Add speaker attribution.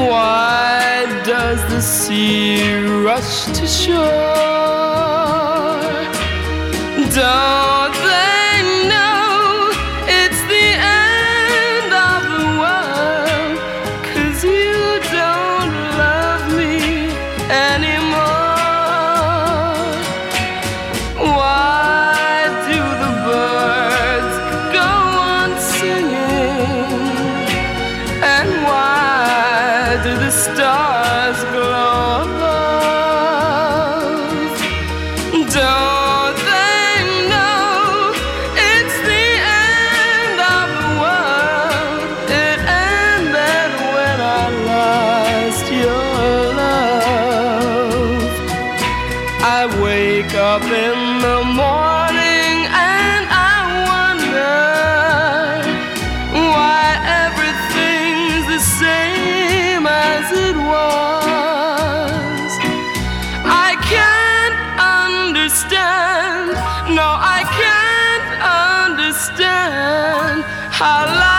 Speaker 1: Why does the sea rush to shore? Don't they know it's the end of the world? 'Cause you don't love me anymore. Why do the birds go on singing? And why do the stars glow above? Don't they know it's the end of the world? It ended when I lost your love. I wake up in the morning and I wonder why everything's the same as it was. I can't understand, no, I can't understand how life